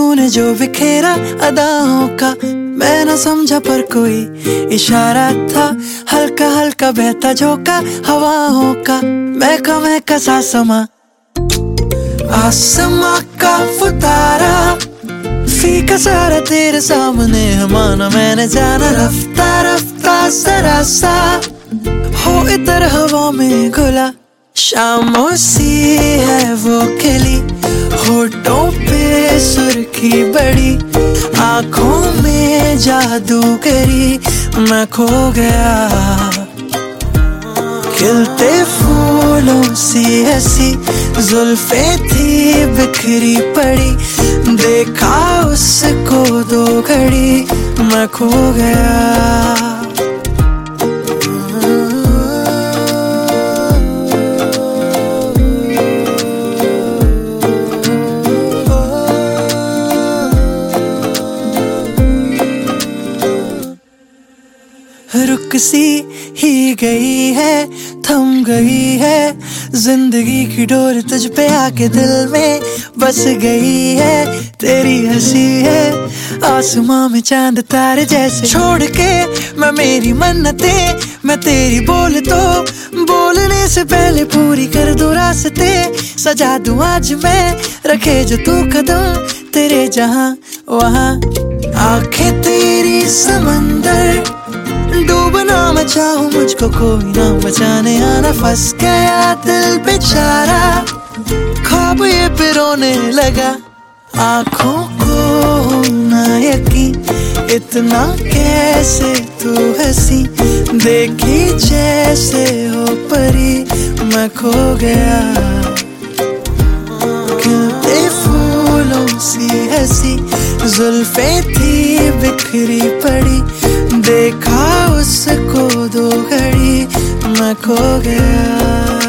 तूने जो बिखेरा अदाओं का, मैं न समझा पर कोई इशारा था। हल्का हल्का बहता झोंका हवाओं का, महका सा समा आसमां का फुतारा। फीका सारा तेरे सामने है, माना मैंने जाना। रफ्ता रफ्ता जरा सा हो इधर हवा में घुला। शामों सी है वो खिली, होठों पे सुर्खी बड़ी, आंखों में जादूगरी मैं खो गया। खिलते फूलों सी हंसी जुल्फे थी बिखरी पड़ी, देखा उसको दो घड़ी मैं खो गया। रुक सी ही गई है, थम गई है जिंदगी की डोर, तुझ पे आके दिल में बस गई है। तेरी हंसी है आसमां में चांद तारे जैसे, छोड़ के मैं मेरी मन्नतें, मैं तेरी बोल तो बोलने से पहले पूरी कर दूं रास्ते। सजा दूं आज मैं रखे जो तू कदम, तेरे जहां वहां आंखें तेरी समंदर। डूबना मैं चाहूं मुझको कोई ना बचाने आना, फंस गया दिल बेचारा ख्वाब ये पिरोने लगा। आंखों को ना यकीन इतना कैसे तू हंसी, देखी जैसे हो परी मैं खो गया। खिलते फूलों सी हंसी जुल्फे थी बिखरी पड़ी, देखा उसको दो घड़ी मैं खो गया।